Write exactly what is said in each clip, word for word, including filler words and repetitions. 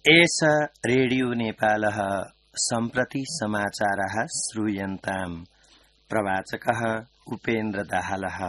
एष रेडियो नेपालः सम्प्रति समाचारः श्रूयन्ताम्। प्रवाचकः उपेन्द्र दाहालः।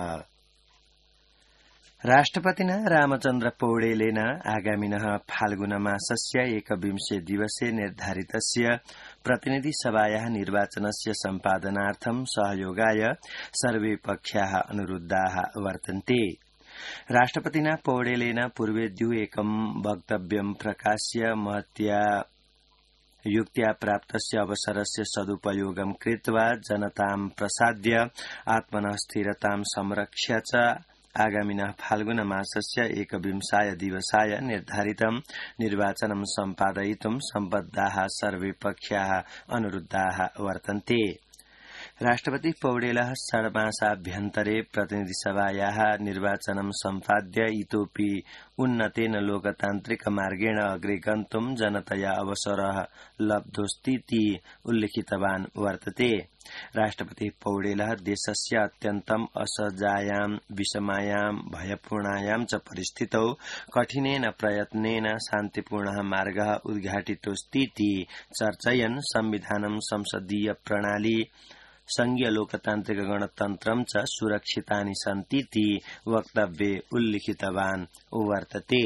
राष्ट्रपतिना रामचन्द्र पौडेलेन आगामिनः फाल्गुन मासस्य एकविंशे दिवसे निर्धारितस्य प्रतिनिधि सभायाः निर्वाचनस्य सम्पादनार्थं सहयोगाय सर्वे पक्षाः अनुरुद्धाः वर्तन्ते। राष्ट्रपतिना पौडेलेन पूर्वेद्यु एकं वक्तव्यं प्रकाश्य महत्या युक्त्या प्राप्तस्य अवसरस्य सदुपयोगं कृत्वा जनतां प्रसाद्य आत्मनः स्थिरतां संरक्ष्य च आगामिनः फाल्गुन मासस्य एकविंशाय दिवसाय निर्धारितं निर्वाचनं सम्पादयितुं सम्बद्धाः सर्वे पक्षाः अनुरुद्धाः वर्तन्ते। राष्ट्रपति पौडेलः षड्मासाभ्यन्तरे प्रतिनिधिसभायाः निर्वाचनं सम्पाद्य इतोऽपि उन्नतेन लोकतान्त्रिक मार्गेण अग्रे गन्तुं जनतया अवसरः लब्धोस्तीति उल्लिखितवान् वर्तते। राष्ट्रपति पौडेलः देशस्य अत्यन्तम् असहजायां विषमायां भयपूर्णायां च परिस्थितौ कठिनेन प्रयत्नेन शान्तिपूर्णः मार्गः उद्घाटितोस्तीति चर्चयन् संविधानं संसदीय प्रणाली संघीय लोकतान्त्रिक गणतन्त्रं च सुरक्षितानि सन्तीति वक्तव्ये उल्लिखितवान् वर्तते।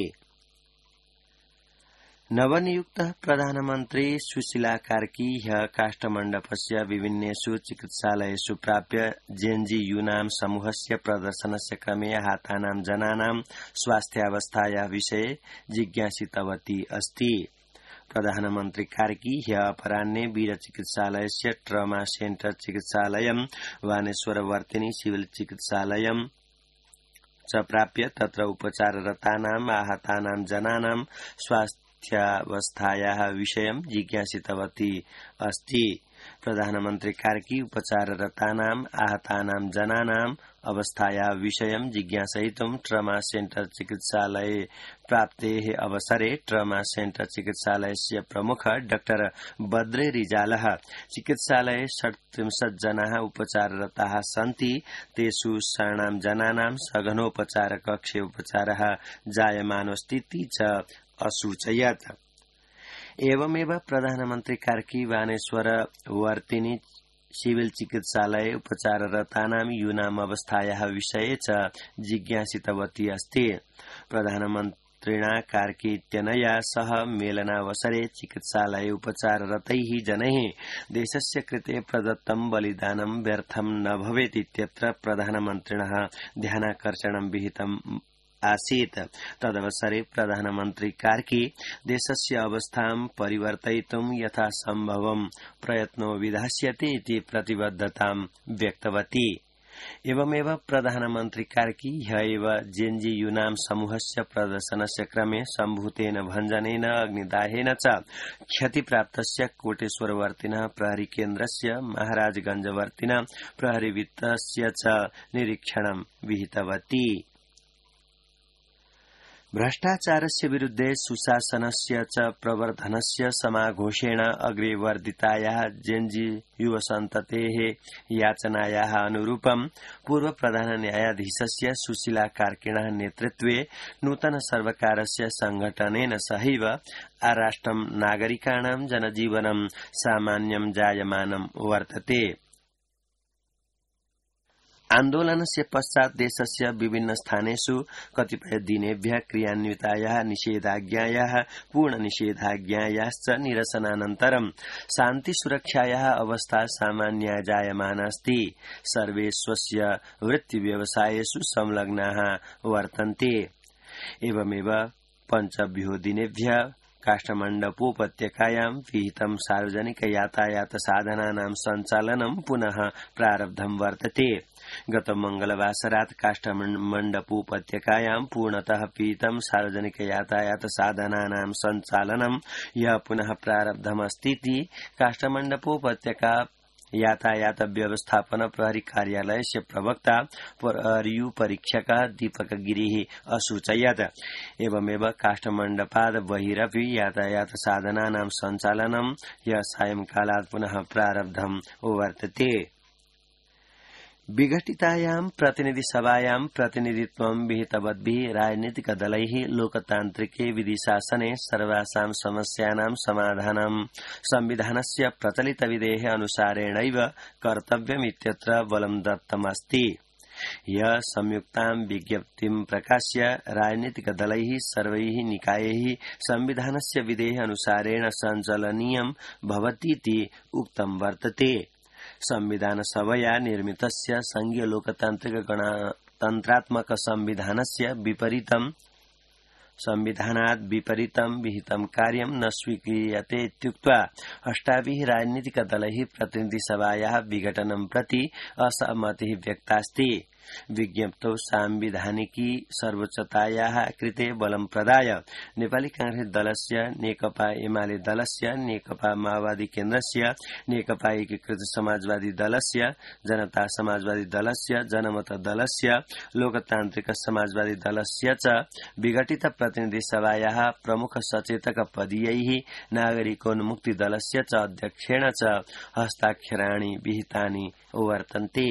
नवनियुक्तः प्रधानमन्त्री सुशीला कार्की ह्यः काष्ठमण्डपस्य विभिन्नेषु चिकित्सालयेषु प्राप्य जेएनयू-नाम समूहस्य प्रदर्शनस्य क्रमे आहतानां जनानां स्वास्थ्यावस्थायाः विषये जिज्ञासितवती अस्ति। प्रधानमन्त्री कार्की ह्यः अपराह्ने वीर चिकित्सालयस्य ट्रमा सेन्टर चिकित्सालयं वानेश्वरवर्तिनी सिविल चिकित्सालयं च प्राप्य तत्र उपचाररतानाम् आहतानां जनानां स्वास्थ्यावस्थायाः विषयं जिज्ञासितवती अस्ति। प्रधानमन्त्री कार्की उपचाररतानाम् आहतानां जनानाम् अवस्थायाः विषयं जिज्ञासयितुं ट्रमा सेन्टर चिकित्सालये प्राप्तेः अवसरे ट्रमा सेन्टर चिकित्सालयस्य प्रमुख डाक्टर बद्रे रिजालः चिकित्सालये षट्त्रिंशत् जनाः उपचाररताः सन्ति। तेषु षण्णां जनानां सघनोपचार कक्षे उपचारः जायमानोऽस्तीति च असूचयत्। एवमेव प्रधानमन्त्री कार्की वानेश्वर वर्तिनी सिविल चिकित्सालये उपचाररतानां यूनाम् अवस्थायाः विषये च जिज्ञासितवती अस्ति। प्रधानमन्त्रिणा कार्की इत्यनया सह मेलनावसरे चिकित्सालये उपचाररतैः जनैः देशस्य कृते प्रदत्तं बलिदानं व्यर्थं न भवेत् इत्यत्र प्रधानमन्त्रिणः ध्यानाकर्षणं विहितम् आसीत्। तदवसरे प्रधानमन्त्री कार्की देशस्य अवस्थां परिवर्तयितुं यथासम्भवं प्रयत्नो विधास्यते इति प्रतिबद्धतां व्यक्तवती। एवमेव प्रधानमन्त्री कार्की ह्यः एव जेएनयू-नाम समूहस्य प्रदर्शनस्य क्रमे सम्भूतेन भञ्जनेन अग्निदाहेन च क्षतिप्राप्तस्य कोटेश्वरवर्तिनः प्रहरीकेन्द्रस्य महाराजगंजवर्तिनः प्रहरीवृत्तस्य च निरीक्षणं विहितवती। भ्रष्टाचारस्य विरुद्धे सुशासनस्य च प्रवर्धनस्य समाघोषेण अग्रे वर्धितायाः जेएनयू-युवसन्ततेः याचनायाः अनुरूपं पूर्व प्रधान न्यायाधीशस्य सुशीला कार्किणः नेतृत्वे नूतन सर्वकारस्य संघटनेन सहैव आराष्ट्रं नागरिकाणां जनजीवनं सामान्यं जायमानं वर्तते। आन्दोलनस्य पश्चात् देशस्य विभिन्न स्थानेषु कतिपय दिनेभ्यः क्रियान्वितायाः निषेधाज्ञायाः पूर्णनिषेधाज्ञायाश्च निरसनानन्तरं शान्तिसुरक्षायाः अवस्था सामान्या जायमाना अस्ति। सर्वे स्वस्य वृत्तिव्यवसायेषु संलग्नाः वर्तन्ते। एवमेव पञ्चभ्यो दिनेभ्यः काष्ठमण्डपोपत्यकायां विहितं सार्वजनिक यातायात साधनानां सञ्चालनं पुनः प्रारब्धं वर्तते। गत मंगलवासरात् काष्ठमण्डपोपत्यकायां पूर्णतः पिहितं सार्वजनिक यातायात साधनानां सञ्चालनं ह्यः पुनः प्रारब्धमस्तीति काष्ठमण्डपोपत्यका यातायात व्यवस्थापन प्रहरी कार्यालयस्य प्रवक्ता प्रहरीयु परीक्षकः दीपक गिरिः असूचयत्। एवमेव काष्ठमण्डपाद् बहिरपि यातायात साधनानां सञ्चालनं ह्यः सायंकालात् पुनः प्रारब्धं वर्तते। विघटितायां प्रतिनिधिसभायां प्रतिनिधित्वं विहितवद्भिः राजनीतिकदलैः लोकतान्त्रिके विधिशासने सर्वासां समस्यानां समाधानं संविधानस्य प्रचलितविधेः अनुसारेणैव कर्तव्यमित्यत्र बलं दत्तमस्ति। य संयुक्तां विज्ञप्तिं प्रकाश्य राजनीतिकदलैः सर्वैः निकायैः संविधानस्य विधेः अनुसारेण सञ्चालनीयं भवतीति उक्तं वर्तते। संविधान सभया निर्मितस्य संघीय लोकतान्त्रिक गणतन्त्रात्मक संविधानस्य विपरीतं संविधानात् विपरीतं विहितं कार्यं न स्वीक्रियते इत्युक्त्वा अष्टाभिः राजनीतिकदलैः प्रतिनिधिसभायाः विघटनं प्रति असहमतिः व्यक्तास्ति। विज्ञप्तौ सांविधानिकी सर्वोच्चतायाः कृते बलं प्रदाय नेपाली कांग्रेस दलस्य, नेकपा एमाले दलस्य, नेकपा माओवादी केन्द्रस्य, नेकपा एकीकृत समाजवादी दलस्य, जनता समाजवादी दलस्य, जनमत दलस्य, लोकतान्त्रिक समाजवादी दलस्य च विघटित प्रतिनिधि सभायाः प्रमुख सचेतक पदीयैः नागरिकोन्मुक्ति दलस्य च अध्यक्षेण च हस्ताक्षराणि विहितानि वर्तन्ते।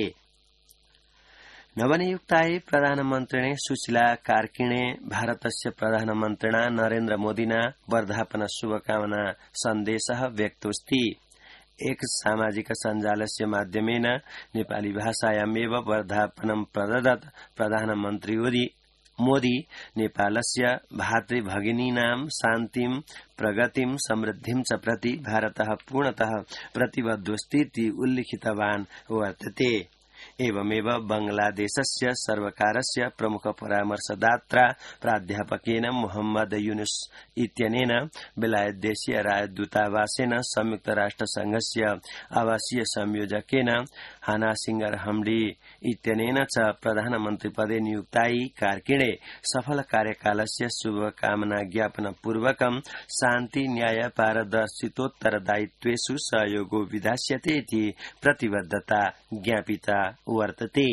नवनियुक्तायै प्रधानमन्त्रिणे सुशीला कार्किणे भारतस्य प्रधानमन्त्रिणा नरेन्द्र मोदिना वर्धापन शुभकामना सन्देशः व्यक्तोऽस्ति। एक सामाजिक सञ्जालस्य माध्यमेन नेपाली भाषायामेव वर्धापनं प्रददत् प्रधानमन्त्री मोदी नेपालस्य भातृभगिनीनां शान्तिं, प्रगतिं, समृद्धिं च प्रति भारतः पूर्णतः प्रतिबद्धोऽस्तीति उल्लिखितवान् वर्तते। एवमेव बांग्लादेशस्य सर्वकारस्य प्रमुख परामर्शदात्रा प्राध्यापकेन मोहम्मद यूनुस इत्यनेन बेलायतदेशीय राजदूतावासेन संयुक्त राष्ट्र संघस्य आवासीय संयोजकेन हाना सिंगर हमडी इत्यनेन च प्रधानमन्त्रिपदे नियुक्तायै कार्किणे सफल कार्यकालस्य शुभकामना ज्ञापन पूर्वकं शान्ति, न्याय, पारदर्शितोत्तरदायित्वेषु सहयोगो विधास्यते इति प्रतिबद्धता ज्ञापिता वर्तते।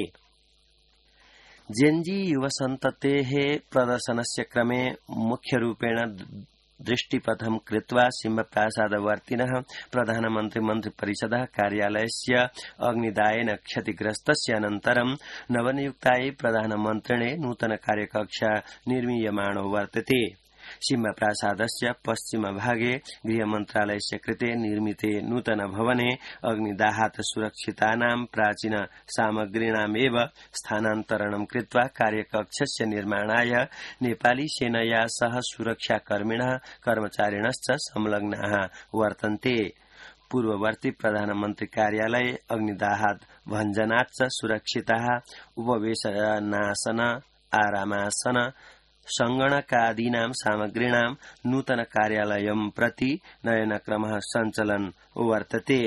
जेएनजी युवसन्ततेः प्रदर्शनस्य क्रमे मुख्यरूपेण दृष्टिपथं कृत्वा सिंहप्रासादवर्तिनः प्रधानमन्त्री मन्त्रिपरिषदः कार्यालयस्य अग्निदायेन क्षतिग्रस्तस्य अनन्तरं नवनियुक्तायै प्रधानमन्त्रिणे नूतन कार्यकक्षा निर्मीयमाणो वर्तते। सिंहप्रासादस्य पश्चिमभागे गृहमन्त्रालयस्य कृते निर्मिते नूतन भवने अग्निदाहात् सुरक्षितानां प्राचीन सामग्रीणामेव स्थानान्तरणं कृत्वा कार्यकक्षस्य निर्माणाय नेपाली सेनया सह सुरक्षाकर्मिणः कर्मचारिणश्च संलग्नाः वर्तन्ते। पूर्ववर्ती प्रधानमन्त्री कार्यालये अग्निदाहात् भञ्जनाच्च सुरक्षिताः उपवेशनासन, आरामासन, संगणकादीनां सामग्रीणां नूतन कार्यालयं प्रति नयनक्रमः सञ्चलन् वर्तते।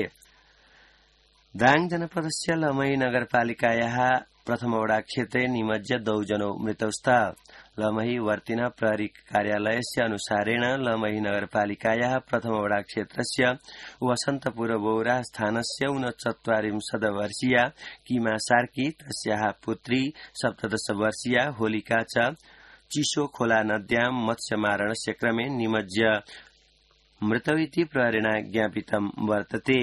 दाङ जनपदस्य लमही नगरपालिकायाः प्रथमवडा क्षेत्रे निमज्य द्वौ मृतौ स्तः। लमही वर्तिनः प्रहरी कार्यालयस्य अनुसारेण लमही नगरपालिकायाः प्रथमवडा क्षेत्रस्य वसन्तपुर बौरा स्थानस्य ऊनचत्वारिंशत् वर्षीया किमा सार्की, तस्याः पुत्री सप्तदश वर्षीया होलिका च चिसो खोला नद्यां मत्स्यमारणस्य क्रमे निमज्य मृतौ इति प्रहरिणा ज्ञापितं वर्तते।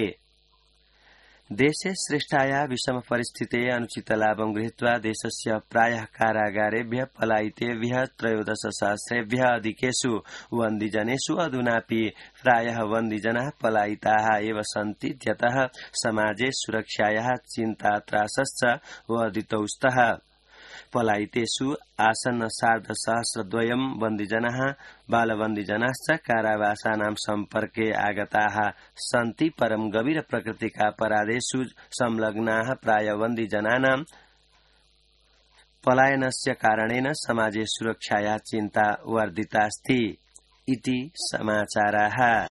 देशे सृष्टाया विषम परिस्थिते अनुचित लाभं गृहीत्वा देशस्य प्रायः कारागारेभ्यः पलायितेभ्यः त्रयोदश सहस्रेभ्यः अधिकेषु बन्दिजनेषु अधुनापि प्रायः बन्दिजनाः पलायिताः एव सन्ति इत्यतः समाजे सुरक्षायाः चिन्तात्रासश्च वर्धितौ स्तः। पलायितेषु आसन्न सार्धसहस्रद्वयं बन्दिजनाः बालबन्दिजनाश्च कारावासानां सम्पर्के आगताः सन्ति। परं गभीर प्रकृतिकापराधेषु संलग्नाः प्राय बन्दिजनानां पलायनस्य कारणेन समाजे सुरक्षायाः चिन्ता वर्धितास्ति इति समाचाराः।